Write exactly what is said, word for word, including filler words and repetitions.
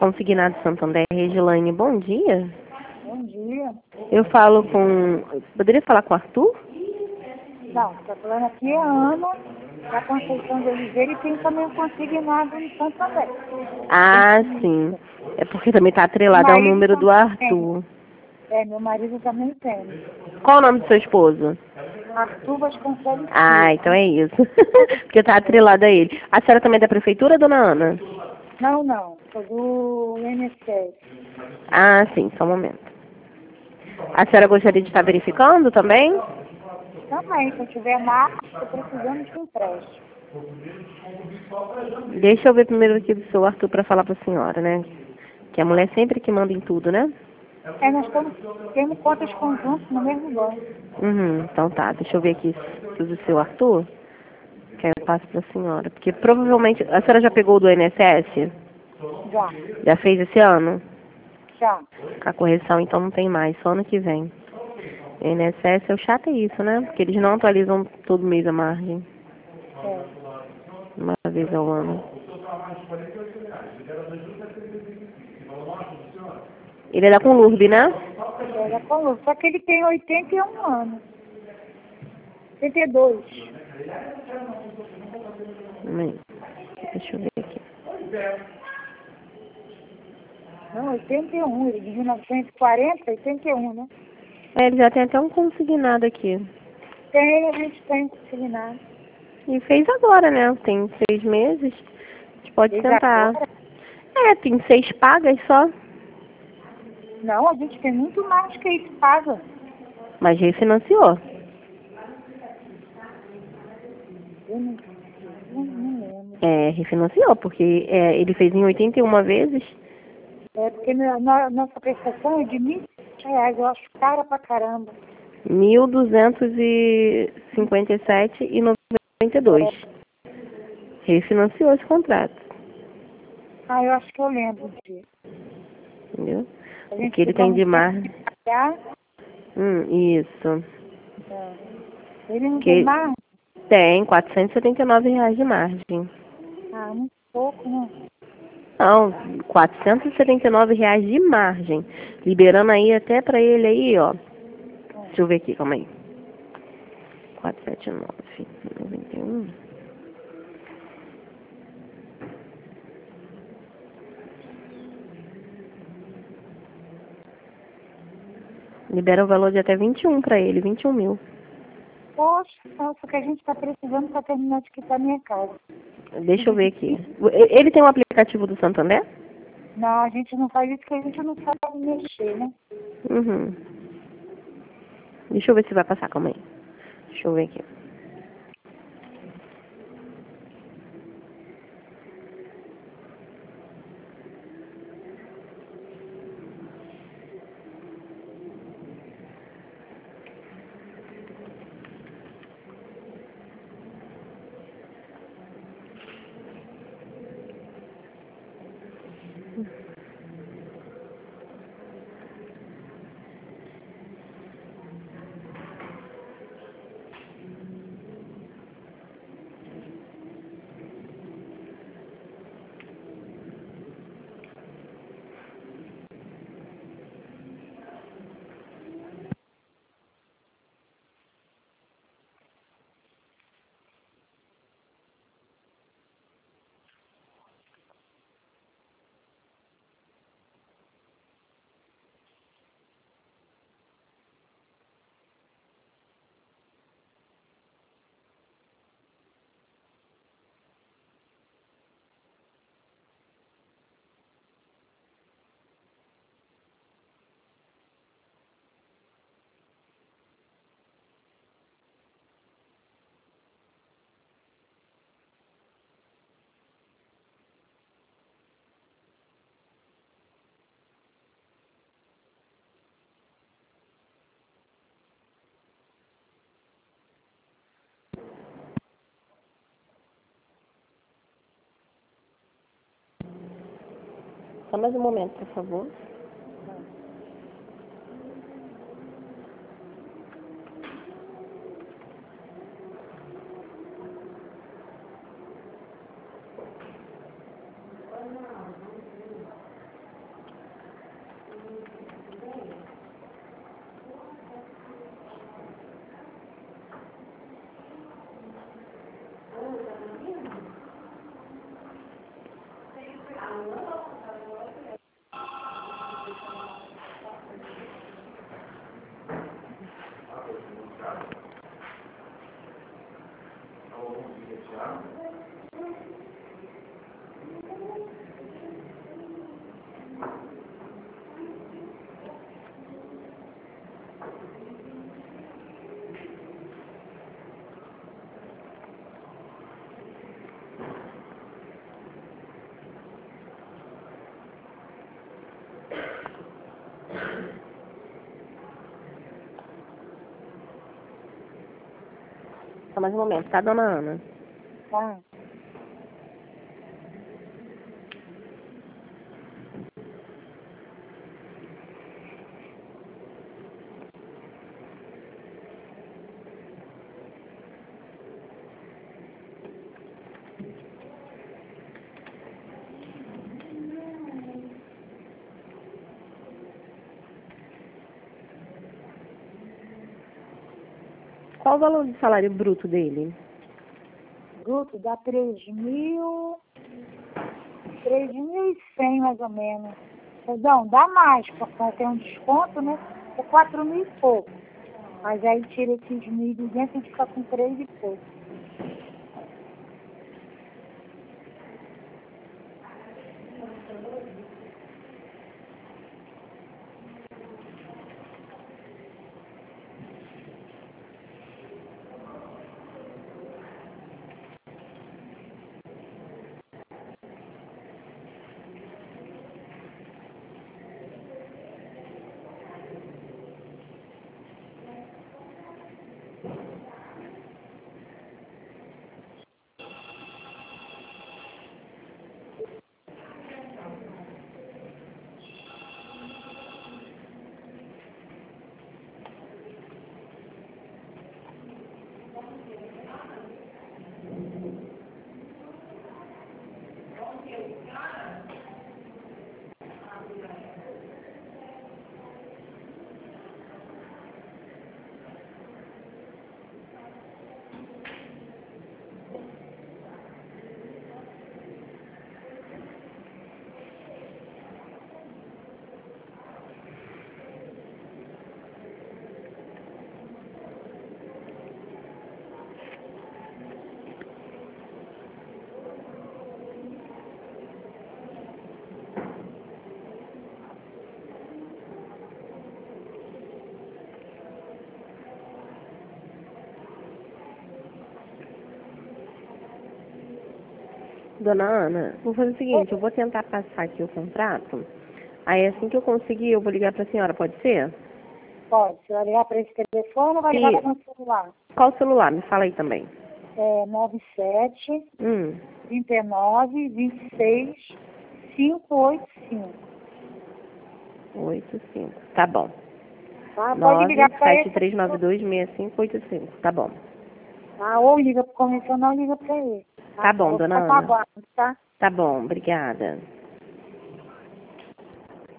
Consignado Santander, Regilaine, bom dia. Bom dia. Eu falo com... Poderia falar com o Arthur? Não, está falando aqui é a Ana, da Conceição de Oliveira, e tem também um consignado no Santander. Ah, sim. É porque também está atrelado ao número do Arthur. É, meu marido também tem. Qual o nome do seu esposo? Arthur Vasconcelos. Ah, então é isso. Porque está atrelado a ele. A senhora também é da prefeitura, dona Ana? Não, não, sou do I N S S. Ah, sim, só um momento. A senhora gostaria de estar verificando também? Também, se eu tiver mais, estou precisando de um empréstimo. Deixa eu ver primeiro aqui do seu Arthur para falar para a senhora, né? Que a mulher sempre que manda em tudo, né? É, nós estamos, temos contas conjuntas no mesmo banco. Uhum, então tá, deixa eu ver aqui se o do seu Arthur, que aí eu passo para a senhora. Porque provavelmente, a senhora já pegou o do I N S S? Já, Já fez esse ano? já. A correção então não tem mais, só ano que vem. I N S S é o chato é isso, né? Porque eles não atualizam todo mês a margem. É. Uma vez ao ano. Ele é da Conlurb, né? Era com só que ele tem oitenta e um anos. oitenta e dois. Hum, Deixa eu ver aqui. Não, oitenta e um, ele de mil novecentos e quarenta, oitenta e um, né? É, ele já tem até um consignado aqui. Tem, a gente tem consignado. E fez agora, né? Tem seis meses. A gente pode Desde tentar. agora? É, tem seis pagas só. Não, a gente tem muito mais que isso paga. Mas refinanciou. Eu não, eu não lembro. É, refinanciou, porque é, ele fez em oitenta e uma vezes. É porque na, na- nossa prestação é de mil reais, eu acho cara pra caramba. mil duzentos e cinquenta e sete reais e noventa e dois centavos. Refinanciou esse contrato. Ah, eu acho que eu lembro disso. Entendeu? A O gente que ele ficou tem um de tempo mar... de pagar. Hum, isso. É. Ele não tem Que mais? tem quatrocentos e setenta e nove reais de margem. Ah, muito pouco, né? Não, quatrocentos e setenta e nove reais de margem. Liberando aí até pra ele aí, ó. Deixa eu ver aqui, calma aí. quatrocentos e setenta e nove, noventa e um. Libera o valor de até vinte e um pra ele, vinte e um mil. Poxa, nossa, o que a gente está precisando para terminar de quitar minha casa. Deixa eu ver aqui. Ele tem um aplicativo do Santander? Não, a gente não faz isso porque a gente não sabe mexer, né? Uhum. Deixa eu ver se vai passar, calma aí. Deixa eu ver aqui. Só mais um momento, por favor. mais um momento, tá, dona Ana? Tá. Qual o valor do salário bruto dele? Bruto dá três mil, três mil e cem mais ou menos. Perdão, dá mais, porque tem um desconto, né? É quatro mil e pouco. Mas aí tira esses mil e duzentos e fica com três e pouco. Dona Ana, vou fazer o seguinte, eu vou tentar passar aqui o contrato. Aí assim que eu conseguir, eu vou ligar pra senhora, pode ser? Pode. Você vai ligar para esse telefone ou vai ligar E para o celular? qual o celular? Me fala aí também. É nove sete, Hum, vinte e nove, vinte e seis, cinco oito cinco. oito cinco. Tá bom. Tá? Pode nove ligar para sete esse. três nove dois seis cinco oito cinco. Tá bom. Tá? Ou liga para o convencional ou liga para ele. Tá bom, Vou dona ficar Ana. aguardando, tá? Tá bom, obrigada.